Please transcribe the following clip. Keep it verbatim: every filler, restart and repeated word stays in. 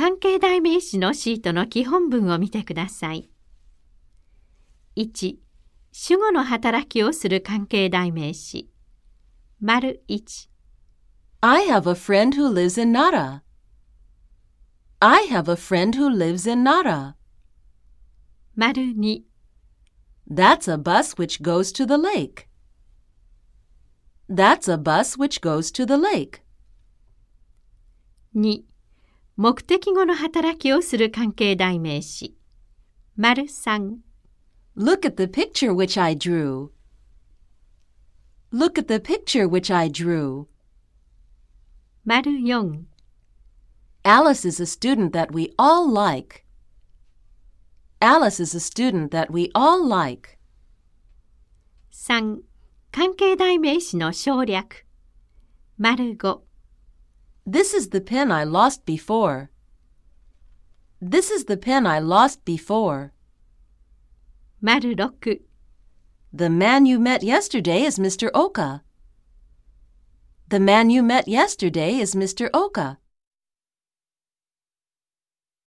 関係代名詞のシートの基本文を見てください。いち、主語の働きをする関係代名詞。丸いち。 I have a friend who lives in Nara. I have a friend who lives in Nara. 丸に。 That's a bus which goes to the lake. That's a bus which goes to the lake. に、目的語の働きをする関係代名詞。丸さん。 Look at the picture which I drew. Look at the picture which I drew. 丸よん。 Alice is a student that we all like. Alice is a student that we all like. さん、関係代名詞の省略。丸ご。 This is the pen I lost before. This is the pen I lost before. 丸ろく。 The man you met yesterday is Mister Oka. The man you met yesterday is Mister Oka.